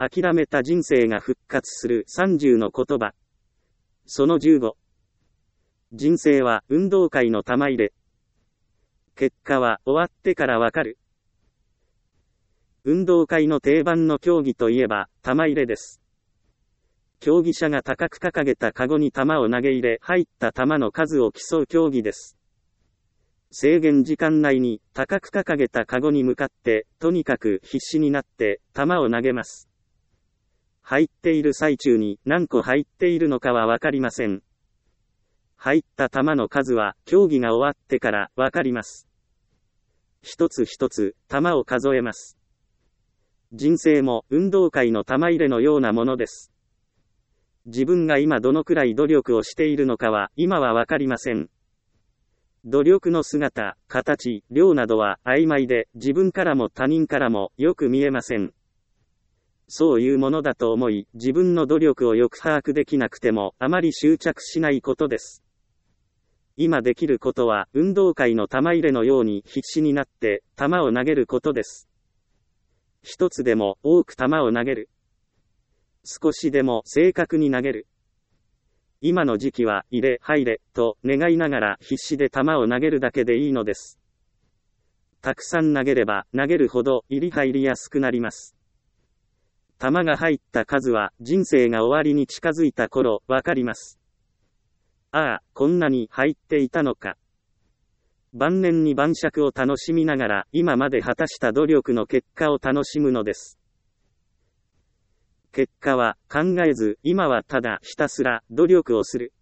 諦めた人生が復活する30の言葉。その15。人生は運動会の玉入れ。結果は終わってからわかる。運動会の定番の競技といえば、玉入れです。競技者が高く掲げたカゴに玉を投げ入れ、入った玉の数を競う競技です。制限時間内に高く掲げたカゴに向かって、とにかく必死になって玉を投げます。入っている最中に何個入っているのかはわかりません。入った玉の数は競技が終わってからわかります。一つ一つ玉を数えます。人生も運動会の玉入れのようなものです。自分が今どのくらい努力をしているのかは今はわかりません。努力の姿、形、量などは曖昧で自分からも他人からもよく見えません。そういうものだと思い、自分の努力をよく把握できなくてもあまり執着しないことです。今できることは運動会の玉入れのように必死になって玉を投げることです。一つでも多く玉を投げる。少しでも正確に投げる。今の時期は入れ、入れ、と願いながら必死で玉を投げるだけでいいのです。たくさん投げれば投げるほど入り入りやすくなります。玉が入った数は人生が終わりに近づいた頃わかります。ああ、こんなに入っていたのか。晩年に晩酌を楽しみながら今まで果たした努力の結果を楽しむのです。結果は考えず今はただひたすら努力をする。